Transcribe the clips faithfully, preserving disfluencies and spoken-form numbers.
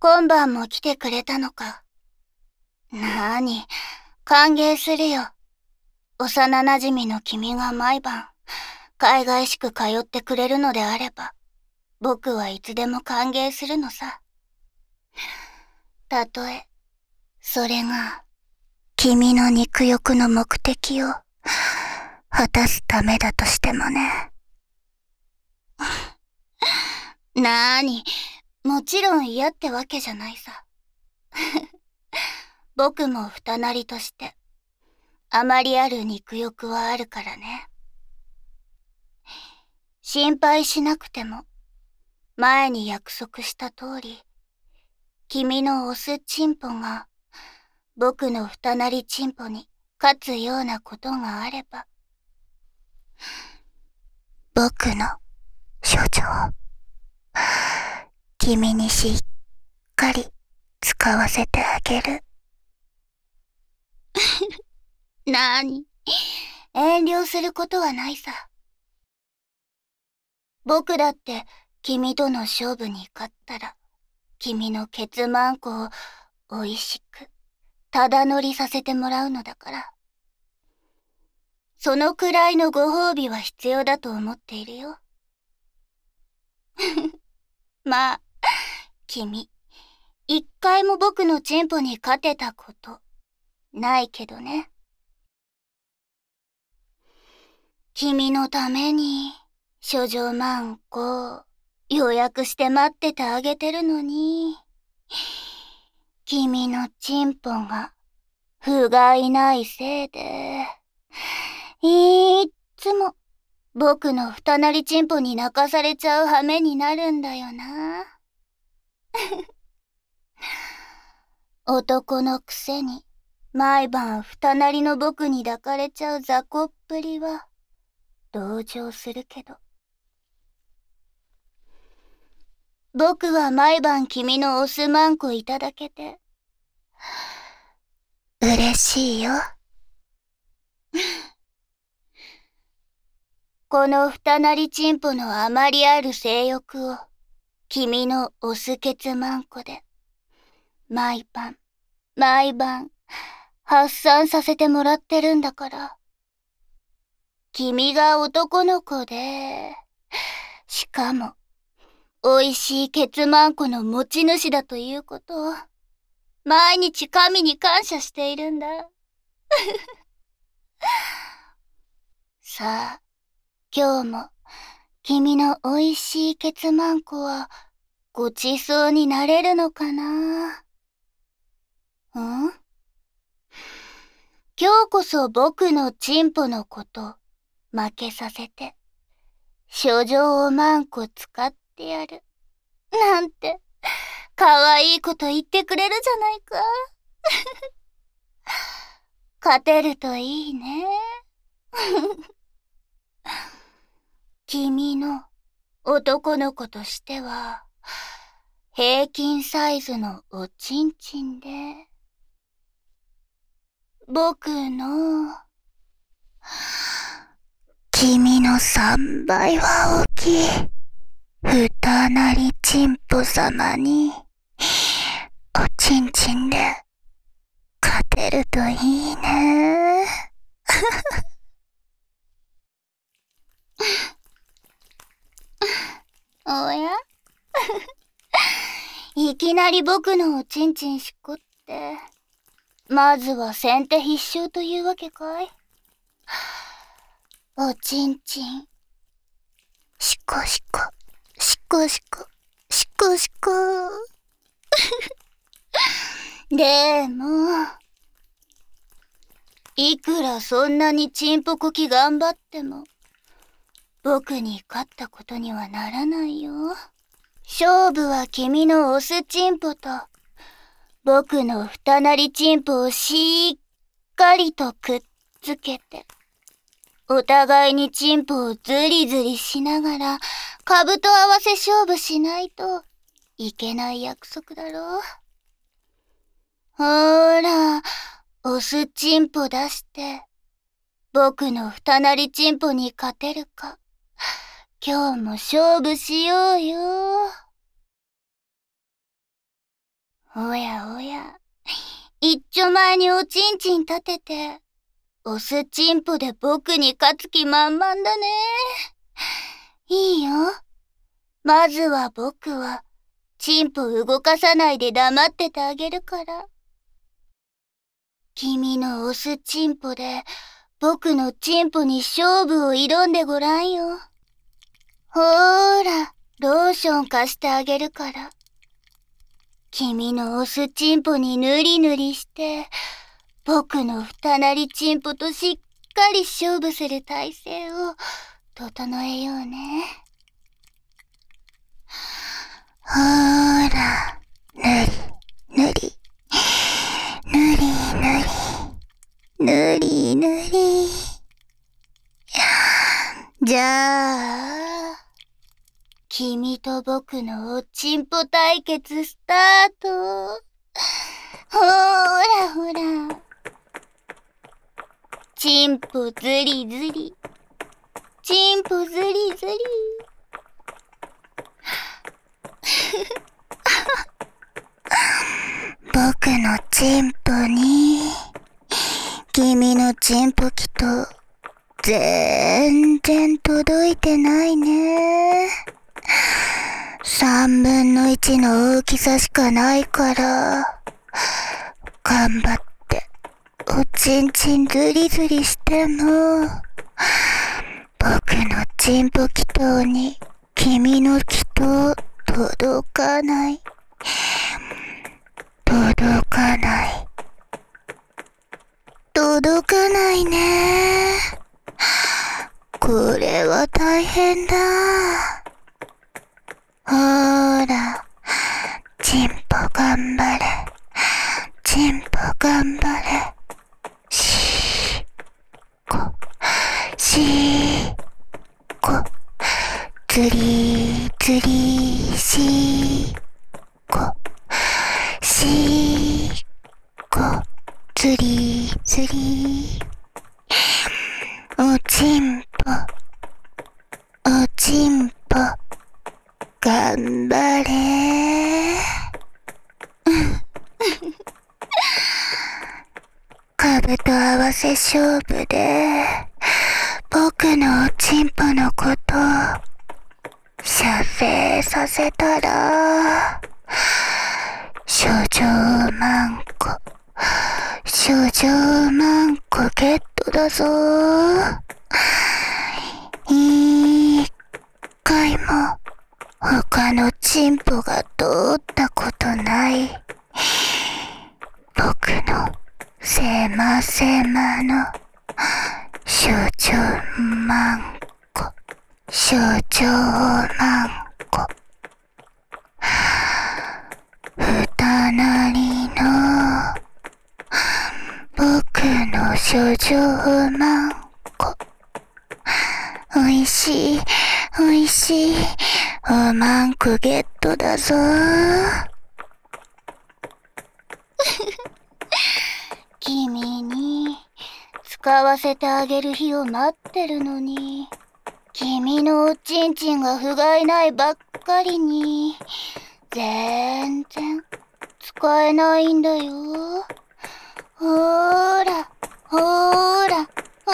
今晩も来てくれたのか。なーに、歓迎するよ。幼馴染の君が毎晩、海外しく通ってくれるのであれば、僕はいつでも歓迎するのさ。たとえ、それが、君の肉欲の目的を、果たすためだとしてもね。なーに、もちろん嫌ってわけじゃないさ。僕も二なりとして、あまりある肉欲はあるからね。心配しなくても、前に約束した通り、君のオスチンポが、僕の二なりチンポに勝つようなことがあれば、僕の処女を、君にしっかり使わせてあげる。なーに、遠慮することはないさ。僕だって君との勝負に勝ったら、君のケツマンコをおいしく、ただ乗りさせてもらうのだから。そのくらいのご褒美は必要だと思っているよ。まあ、君、一回も僕のチンポに勝てたこと、ないけどね。君のために、処女マンコ、予約して待っててあげてるのに、君のチンポが、不甲斐ないせいで、いっつも、僕の二なりチンポに泣かされちゃう羽目になるんだよな。男のくせに、毎晩二なりの僕に抱かれちゃう雑魚っぷりは、同情するけど。僕は毎晩君のオスマンコいただけて、嬉しいよ。この二なりチンポのあまりある性欲を、君のオスケツマンコで、毎晩、毎晩、発散させてもらってるんだから。君が男の子で、しかも、美味しいケツマンコの持ち主だということを、毎日神に感謝しているんだ。さあ、今日も、君の美味しいケツマンコは、ごちそうになれるのかな？ん？今日こそ僕のチンポのこと、負けさせて、処女をマンコ使ってやる。なんて、かわいいこと言ってくれるじゃないか。勝てるといいね。君の男の子としては、平均サイズのおちんちんで、僕の、君の三倍は大きい、二なりチンポ様に、おちんちんで、勝てるといいね。おやいきなり僕のおちんちんしこって、まずは先手必勝というわけかい？おちんちん、しこしこ、しこしこ、しこしこ。でも、いくらそんなにチンポこき頑張っても、僕に勝ったことにはならないよ。勝負は君のオスチンポと、僕の二なりチンポをしっかりとくっつけて、お互いにチンポをズリズリしながら、株と合わせ勝負しないといけない約束だろう。ほーら、オスチンポ出して、僕の二なりチンポに勝てるか、今日も勝負しようよ。 おやおや、一丁前におちんちん立てて、オスチンポで僕に勝つ気満々だね。いいよ。まずは僕は、チンポ動かさないで黙っててあげるから。君のオスチンポで、僕のチンポに勝負を挑んでごらんよ。ほーら、ローション貸してあげるから。君のオスチンポにぬりぬりして、僕の二なりチンポとしっかり勝負する体勢を整えようね。ほーら、ぬり、ぬり、ぬりぬり、ぬりぬり。じゃあ、君と僕のおちんぽ対決スタート。ほーらほら。チンポズリズリ。チンポズリズリ。僕のチンポに、君のチンポきと、全然届いてないね。三分の一の大きさしかないから、頑張って、おちんちんずりずりしても、僕のチンポ祈祷に君の祈祷届かない。届かない。届かないね。これは大変だ。ほーら、チンポ頑張れ。チンポ頑張れ。しーこ、しーこ、つりーつりーしーこ、しーこ、つりーつりー。おちんぽ、おちんぽ、頑張れー。株と合わせ勝負で、僕のおちんぽのこと、射精させたら、少女マンコ、少女マンコゲットだぞー。一回も他のチンポが通ったことない僕の狭狭の少女マンコ、少女マンコ、二なりの僕の少女マンコ、おいしいおいしいおマンコゲットだぞー。君に使わせてあげる日を待ってるのに、君のおちんちんが不甲斐ないばっかりに、全然使えないんだよ。ほーら、ほーら、ほーら。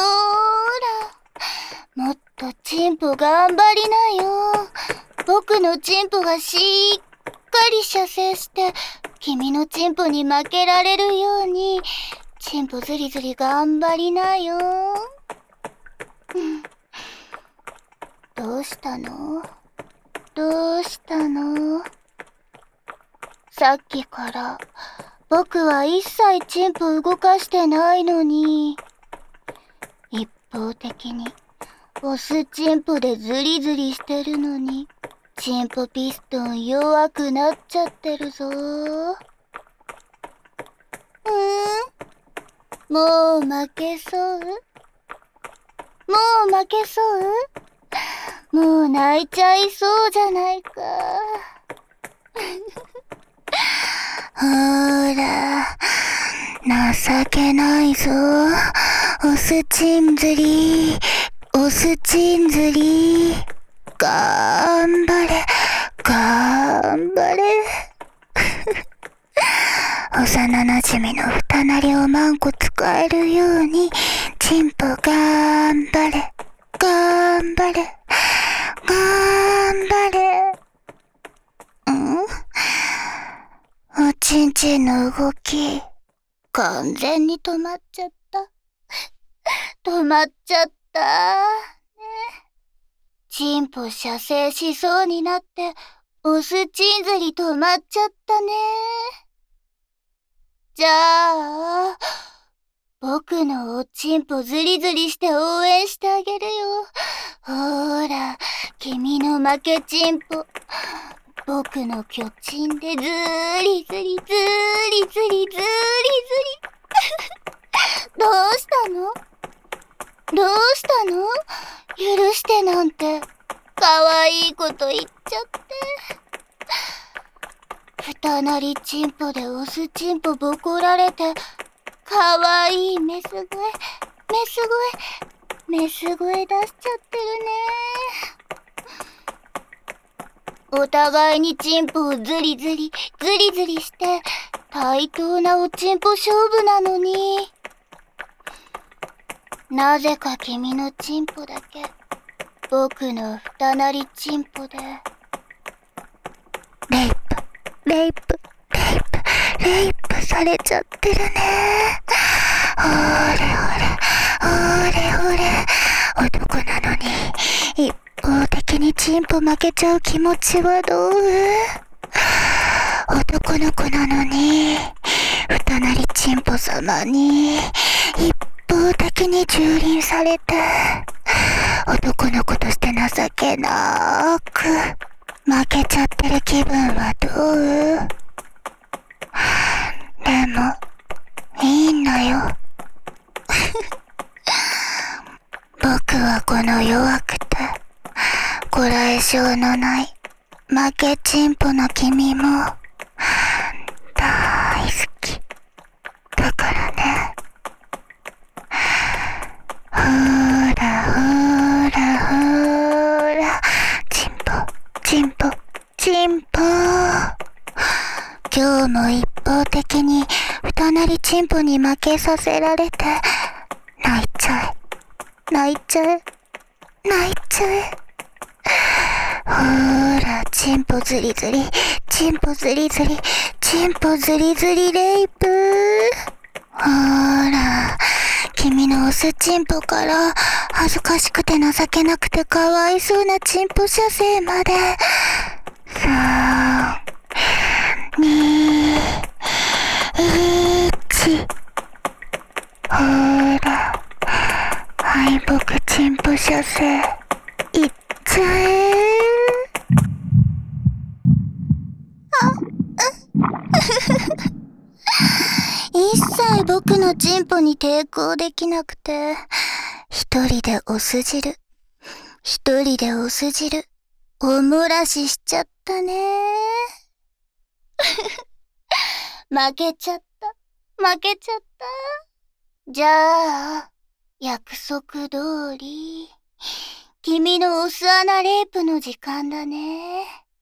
もっとチンポ頑張りなよ。僕のチンポがしっかり射精して、君のチンポに負けられるように、チンポずりずり頑張りなよ。うん、どうしたの？どうしたの？さっきから僕は一切チンポ動かしてないのに、一方的にオスチンポでズリズリしてるのに、チンポピストン弱くなっちゃってるぞー。うん？もう負けそう？もう負けそう？もう泣いちゃいそうじゃないか。ほーら、情けないぞ。オスチンズリー、オスチンズリー。頑張れ、頑張れ。 幼なじみの二なりをマンコ使えるように、チンポがんばれ、がんばれ、がんばれ。ん？おちんちんの動き、完全に止まっちゃった。止まっちゃった。ね。チンポ射精しそうになって、オスチンズリ止まっちゃったね。じゃあ、僕のおちんぽズリズリして応援してあげるよ。ほーら、君の負けチンポ。僕の巨鎮でずーりずりずーりずりずーりずり。どうしたの？どうしたの？許してなんて、かわいいこと言っちゃって。二なりチンポでオスチンポボコられて、かわいいメス声、メス声、メス声出しちゃってるね。お互いにチンポをズリズリ、ズリズリして、対等なおチンポ勝負なのに。なぜか君のチンポだけ、僕の二なりチンポで。レイプ、レイプ、レイプ、レイプされちゃってるね。ほれほれ、ほれほれ、男なのに、一方的にチンポ負けちゃう気持ちはどう？男の子なのに、二なりチンポ様に、一方的に蹂躙されて、男の子として情けなく、負けちゃってる気分はどう？でも、いいんだよ。僕はこの弱くて、こらえ性のない、負けチンポの君も、大好き。だからね。ほーらほーらほーら、チンポ、チンポ、チンポ。今日も一方的に二なりチンポに負けさせられて、泣いちゃえ、泣いちゃえ、泣いちゃえ。ほーら、チンポズリズリ、チンポズリズリ、チンポズリズリレイプ。ほーら、君のオスチンポから恥ずかしくて情けなくてかわいそうなチンポ射精まで。さん、に、いち。ほーら、敗北チンポ射精、いっちゃえ。一切僕のチンポに抵抗できなくて、一人でオス汁、一人でオス汁、お漏らししちゃったね。負けちゃった、負けちゃった。じゃあ、約束通り、君のオス穴レイプの時間だね。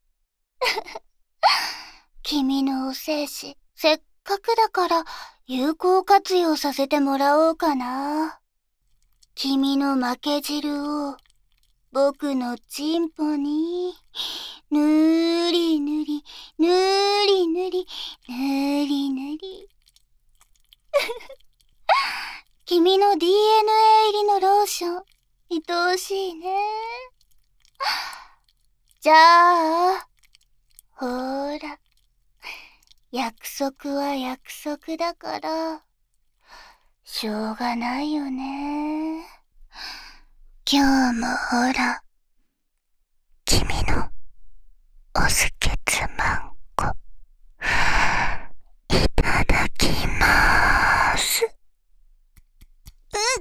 君のお精子、せっかくだから有効活用させてもらおうかな。君の負け汁を僕のチンポにぬりぬり、ぬりぬり、ぬりぬり。君の ディーエヌエー 入りのローション、愛おしいね。じゃあ、ほーら。約束は約束だから、しょうがないよね。今日もほら、君のおすけつまんこ、いただきまーす。うっ、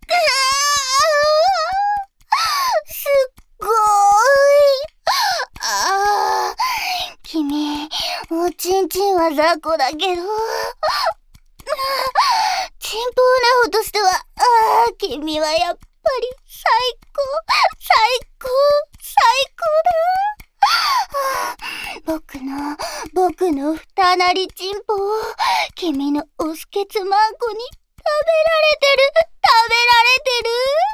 すっごーい。あー、君、おちんちんは雑魚だけど、チンポオナホとしては、あー、君はやっぱり最高、最高、最高僕の、僕の二なりチンポを、君のオスケツマンコに食べられてる、食べられてる。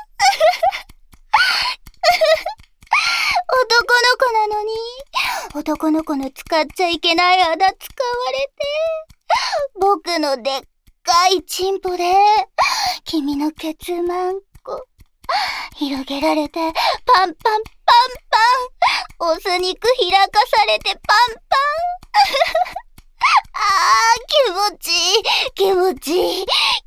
男の子なのに、男の子の使っちゃいけないあだ使われて、僕のでっかいチンポで、君のケツマンコ、広げられて、パンパンパンパン、オス肉開かされてパンパン。あー、気持ちいい、気持ちいい、気持ちいい。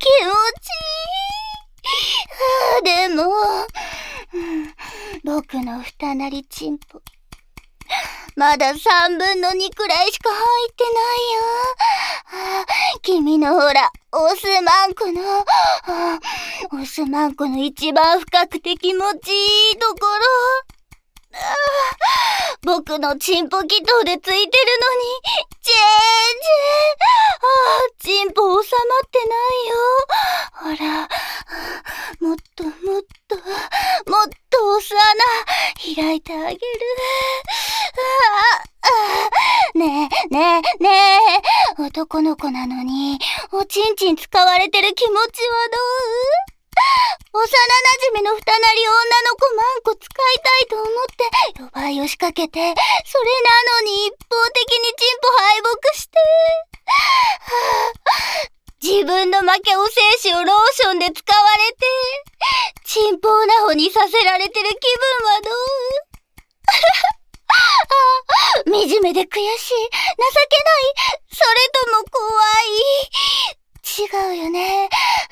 あー、でも、うん、僕の二なりチンポ、まだ三分の二くらいしか入ってないよ。あ、君のほら、オスマンコの、あ、オスマンコの一番深くて気持ちいいところ。あ、僕のチンポキトでついてるのに、全然、あ、チンポ収まってないよ。ほら、もっともっと、もっと押す穴、開いてあげる。ああ、ねえ、ねえ、ねえ、男の子なのに、おちんちん使われてる気持ちはどう？幼馴染の二なり女の子マンコ使いたいと思って、呼ばいを仕掛けて、それなのに一方的にチンポ敗北して、はあ、自分の負けお精子をローションで使われて、チンポオナホにさせられてる気分はどう？あ、惨めで悔しい、情けない、それとも怖い。違うよね。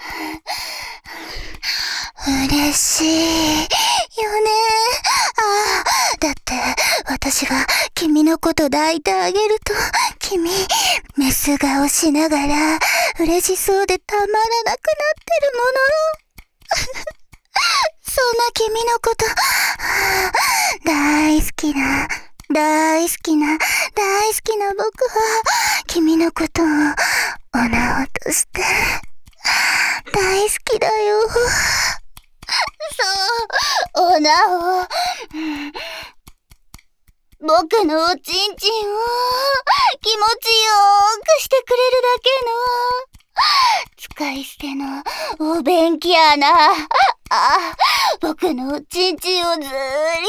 嬉しいよね。ああ、だって私が君のこと抱いてあげると、君メス顔しながら嬉しそうでたまらなくなってるもの。そんな君のこと、大好きな、大好きな、大好きな僕は、君のことを女として、大好きだよ。そう、女を、僕のおちんちんを気持ちよーくしてくれるだけの、使い捨てのお便器やな。あ、僕のおちんちんをずーりずり、ず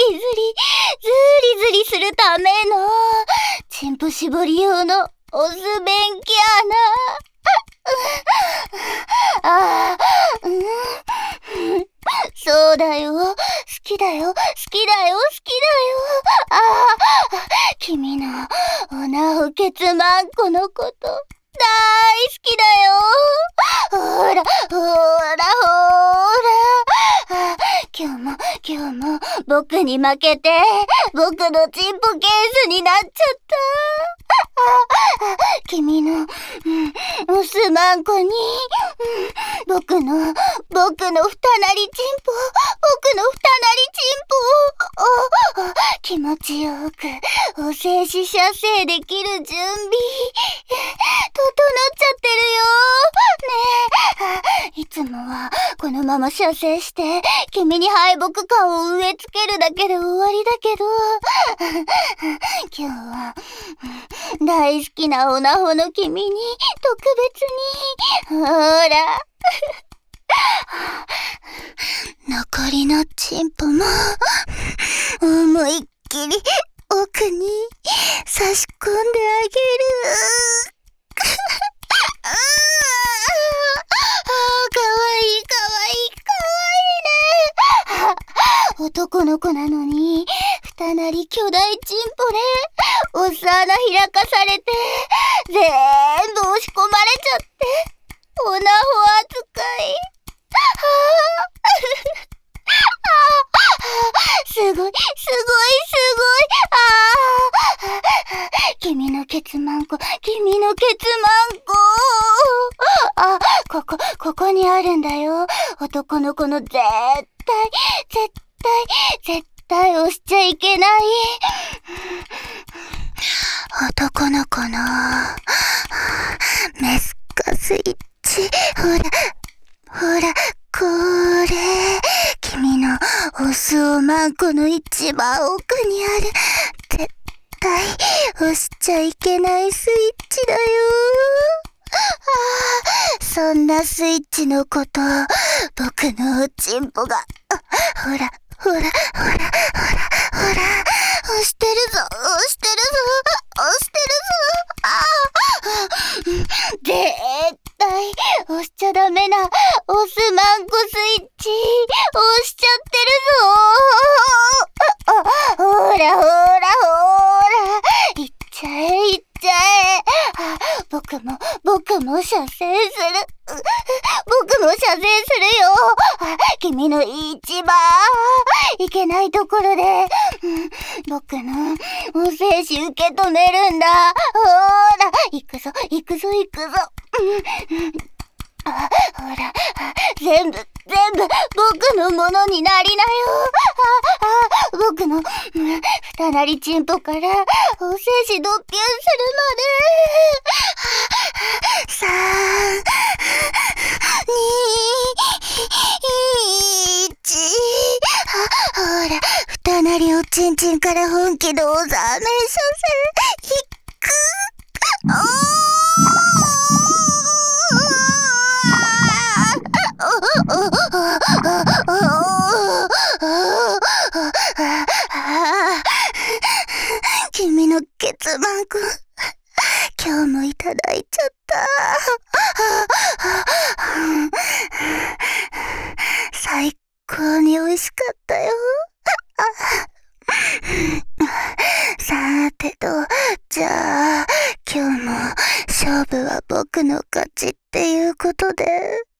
ーりずりするための、チンポ絞り用のおす便器やな。ああ、うん、そうだよ、好きだよ、好きだよ、好きだよ。ああ、君のおなおケツマンコのこと大好きだよ。ほらほらほら、あ、今日も今日も僕に負けて僕のチンポケースになっちゃった。ああ、君の、うん、オスマンコに、うん、僕の僕の二なりチンポ、僕の二なりチンポを、お、気持ちよくお静止射精できる準備整っちゃってるよ。ねえ、いつもはこのまま射精して君に敗北感を植え付けるだけで終わりだけど、今日は大好きなオナホの君に特別に、ほら残りのチンポも思いっきり奥に差し込んであげる。ああ、かわいいかわいいかわいいね。男の子なのに二なり巨大チンポでおさ穴開かされて全部押し込まれちゃってオナホ扱い。すごい、すごい、すごい。ああ、君のケツマンコ、君のケツマンコ。あ、ここ、ここにあるんだよ。男の子の絶対、絶対、絶対押しちゃいけない。男の子のメスカスイッチ、ほら、ほら、これ、君のオスオマンコの一番奥にある。絶ちゃいけないスイッチだよ。ああ、そんなスイッチのこと、僕のおちんぽが、ほら、ほら、ほら、ほら、ほら、押してるぞ、押してるぞ、押してるぞ。ああ、絶対押しちゃダメな、押すマンコスイッチ、押しちゃってるぞ。あ、ほらほらほら、いっちゃえ、いっちゃえ。あ、僕も、僕も射精する。僕も射精するよ。あ、君の一番いけないところで、うん、僕のお精子受け止めるんだ。ほら、行くぞ、行くぞ、行くぞ。うんうん、あ、ほら、全部、全部、僕のものになりなよ。あ、あ、僕の、うん、二なりチンポから、お精子ドッキュンするまで。さん、に、いち、あ、ほら、二なりおちんちんから本気のおざめ射精、いく。おー君のケツマンコ、今日もいただいちゃった。最高に美味しかったよ。さーてと、じゃあ今日も勝負は僕の勝ちっていうことで。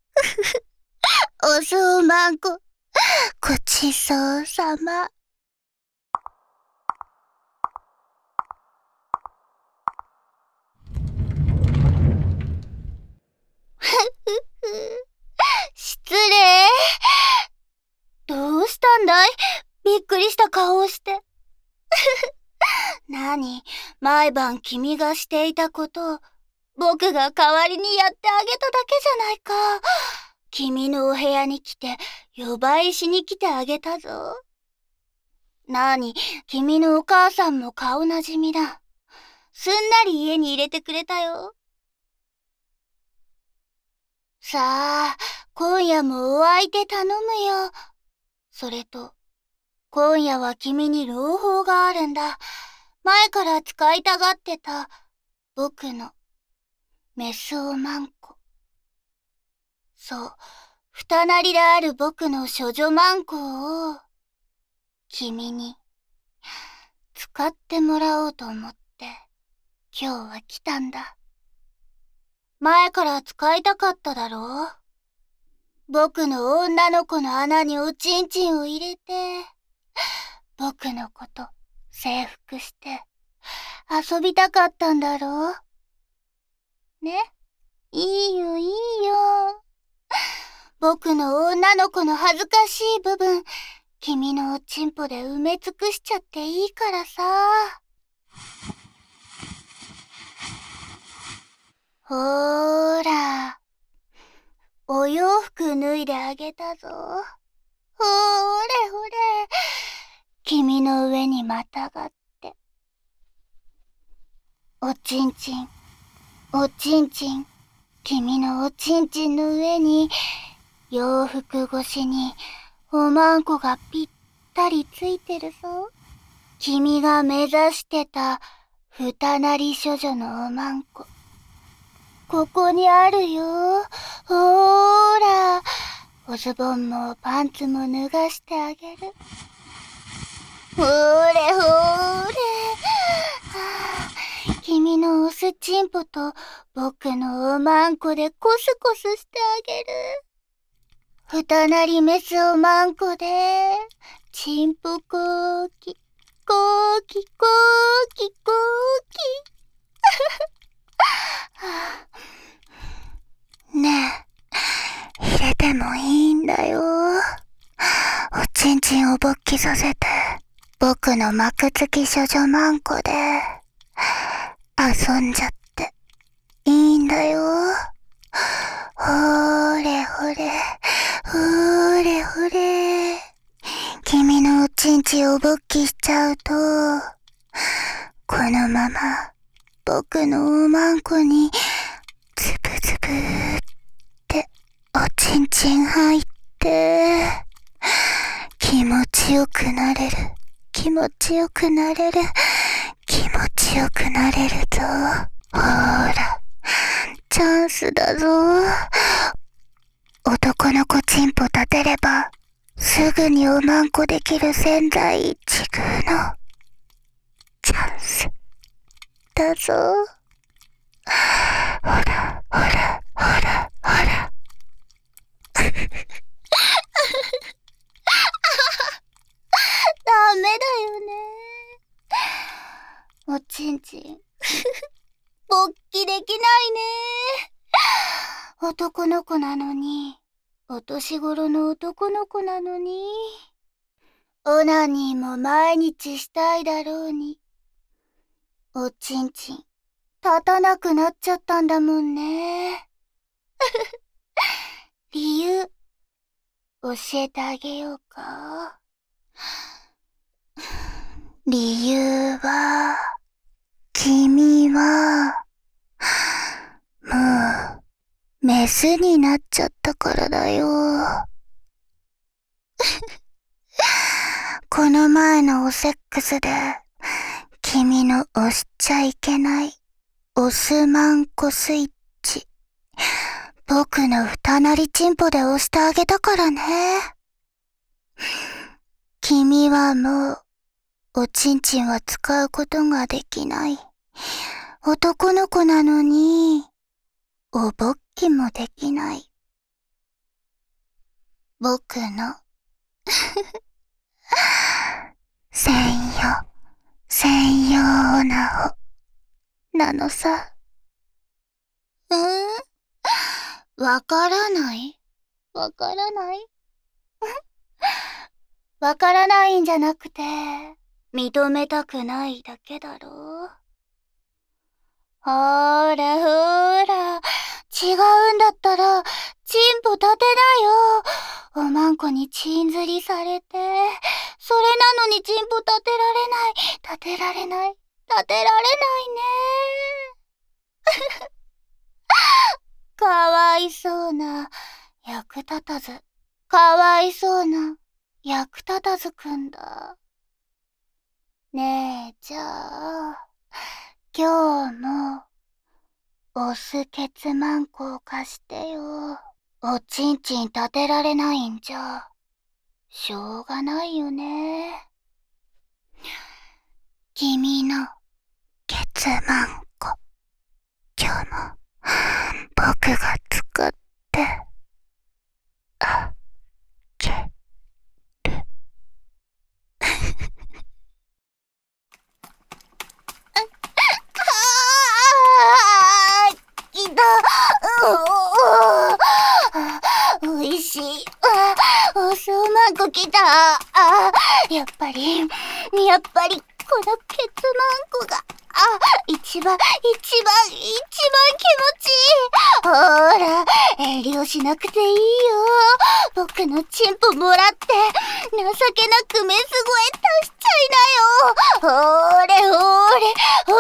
おそうまんこ、ごちそうさま。失礼。どうしたんだい？びっくりした顔をして。何？毎晩君がしていたことを僕が代わりにやってあげただけじゃないか。君のお部屋に来て呼ばいしに来てあげたぞ。なに、君のお母さんも顔なじみだ。すんなり家に入れてくれたよ。さあ、今夜もお相手頼むよ。それと、今夜は君に朗報があるんだ。前から使いたがってた僕のメスオマンコ。そう、二なりである僕の処女マンコを君に使ってもらおうと思って今日は来たんだ。前から使いたかっただろう。僕の女の子の穴におちんちんを入れて、僕のこと征服して遊びたかったんだろう。ね？いいよいいよ。僕の女の子の恥ずかしい部分、君のおちんぽで埋め尽くしちゃっていいからさ。ほーら、お洋服脱いであげたぞ。ほーれほれ、君の上にまたがって。おちんちん、おちんちん、君のおちんちんの上に、洋服越しにおまんこがぴったりついてるぞ。君が目指してた二なり処女のおまんこ。ここにあるよ。ほーら、おズボンもパンツも脱がしてあげる。ほーれほーれ、はあ、君のオスチンポと僕のおまんこでコスコスしてあげる。二なりメスおまんこでチンポコーキコーキコーキコーキねえ、入れてもいいんだよ。おちんちんを勃起させて僕の幕付き処女マンコで遊んじゃっていいんだよ。ほーれほれ、ほーれほれ。君のおちんちんを勃起しちゃうと、このまま僕のおまんこに、つぶつぶーっておちんちん入って、気持ちよくなれる、気持ちよくなれる、気持ちよくなれるぞ。ほーら、チャンスだぞ。男の子チンポ立てれば、すぐにおまんこできる千載一遇のチャンスだぞ。ほら、ほら、ほら、ほら。ダメだよね。おちんちん。勃起できないね。男の子なのに。お年頃の男の子なのに。オナニーも毎日したいだろうに。おちんちん、立たなくなっちゃったんだもんね。理由、教えてあげようか。理由は、君は、もう、メスになっちゃったからだよ。この前のおセックスで、君の押しちゃいけない、オスマンコスイッチ。僕の二なりチンポで押してあげたからね。君はもう、おちんちんは使うことができない。男の子なのに、おぼっきもできない。僕の、専用、専用オナホ、なのさ。うーん？わからないわからないわからないんじゃなくて、認めたくないだけだろ。ほーらほーら、違うんだったら、チンポ立てなよ。おまんこにチン釣りされて、それなのにチンポ立てられない、立てられない、立てられないね。かわいそうな、役立たず、かわいそうな、役立たずくんだ。ねえ、じゃあ、今日も、オスケツマンコを貸してよ。おちんちん立てられないんじゃ、しょうがないよね。君の、ケツマンコ、今日も、僕が使って、あげる。おいしい。おそうまんこきた。あ、やっぱり、やっぱり、このケツマンコが、あ、一番、一番、一番気持ちいい。ほーら、遠慮しなくていいよ。僕のチンポもらって、情けなくメス声出しちゃいなよ。ほーれほーれ、ほーれほ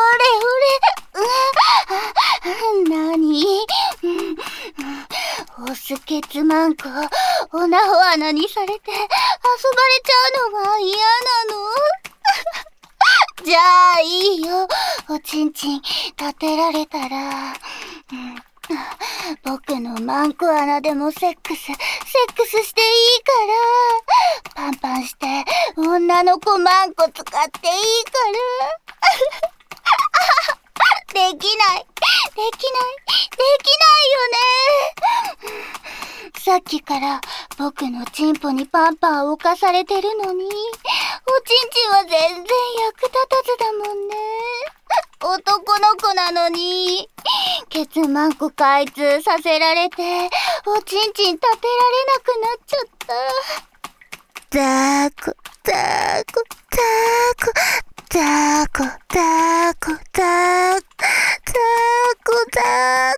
ーれ。なに？オスケツマンコ、オナホ穴にされて遊ばれちゃうのが嫌なの？じゃあいいよ。おちんちん立てられたら、うん、僕のマンコ穴でもセックス、セックスしていいから。パンパンして、女の子マンコ使っていいから。できない。できない。できないよね。さっきから僕のチンポにパンパン置かされてるのに、おちんちんは全然役立たずだもんね。男の子なのに、ケツマンコ開通させられて、おちんちん立てられなくなっちゃった。ザーコ、ザーコ、ザーコ、ザーコ、ザーコ、ザーコ、ザーコ、ザーコ、ザ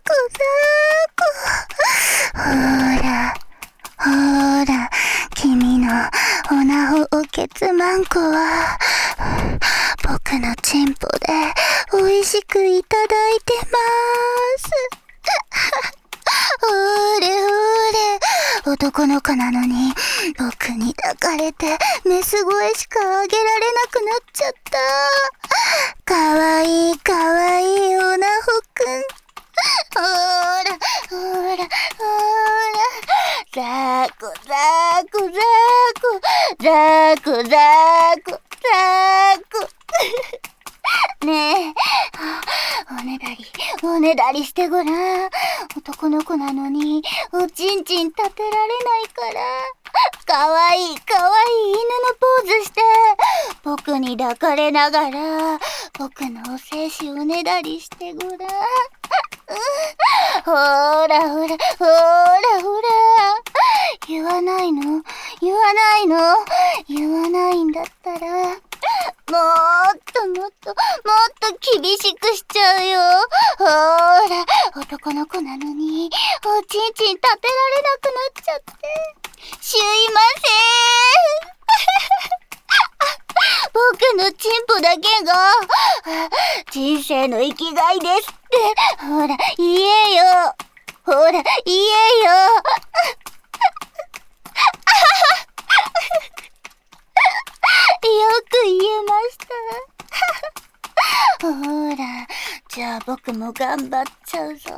ーコ。ほーら、ほーら、君のオナホおケツマンコは、僕のチンポで美味しくいいただいてまーす。ほれほれ、男の子なのに僕に抱かれてメス声しかあげられなくなっちゃった。かわいいかわいいおなほくん。ほらほらほら、ザーコザーコザーコザーコザーコザーコねえ、おねだりおねだりしてごらん。男の子なのにおちんちん立てられないから、かわいいかわいい犬のポーズして僕に抱かれながら僕のお精子おねだりしてごらん。ほらほらほらほら、言わないの言わないの言わないんだったら、もっともっともっと厳しくしちゃうよ。ほら、男の子なのにおちんちん立てられなくなっちゃってすいません。僕のチンポだけが人生の生きがいですってほら言えよ。ほら言えよ。よく言えました。ほら、じゃあ僕も頑張っちゃうぞ。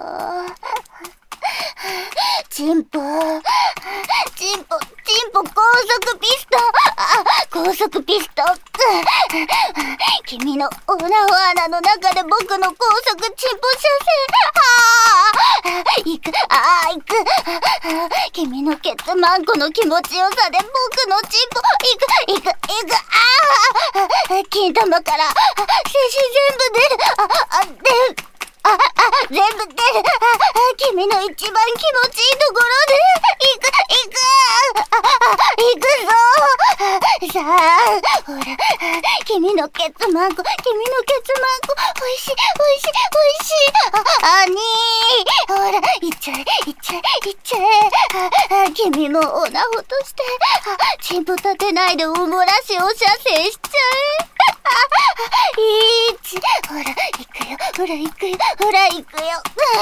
チンポチンポチンポ高速ピストン。あ、高速ピストン。君のオナホ穴の中で僕の高速チンポ射線。ああ、行く、ああ、行く。君のケツマンコの気持ちよさで僕のチンポ、行く、行く、行く。ああ、金玉から精子全部出る。あ、あ、出る。あ、あ、全部出る。あ、君の一番気持ちいいところで行く、行く。あ、あ、行くぞ。さあ、ほら、君のケツマンコ、君のケツマンコ、おいしい、おいしい、おいしい。あ、あにー、ほら、いっちゃえ、いっちゃえ、いっちゃえ。あ、君のオナホとして、あ、チンポ立てないでおもらしお射精しちゃえ。いち、ほら、行くよ、ほら、行くよ、ほら、行くよ。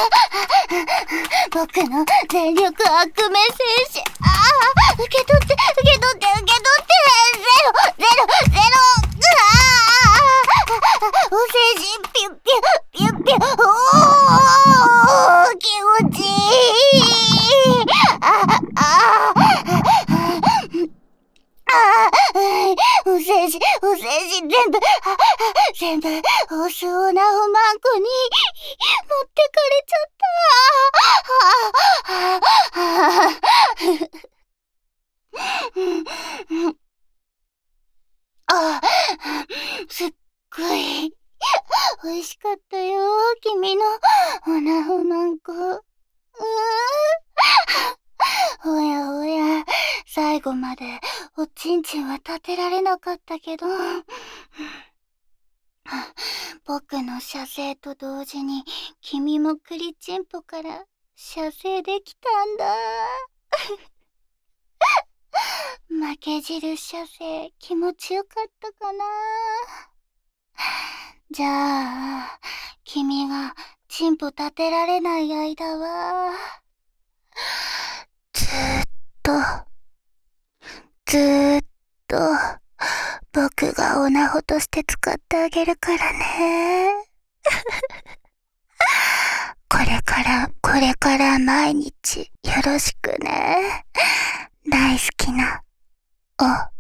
僕の全力悪魔精子。ああ、受け取って、受け取って、受け取って。ゼロ、ゼロ、ゼロ。ああ、お精子、ピュッピュッ、ピュッピュッ。おー、気持ちいい。ああ、ああ、お精子、お精子全部、あ、全部、オスオナホマンコに持ってかれちゃった。あ、すっごい美味しかったよ、君のオナホマンコ。うーん、おやおや、最後までおちんちんは立てられなかったけど、僕の射精と同時に君もクリチンポから射精できたんだ。負け汁射精気持ちよかったかな。じゃあ君がチンポ立てられない間はずーっとずーっと僕がオナホとして使ってあげるからね。これからこれから毎日よろしくね。大好きなお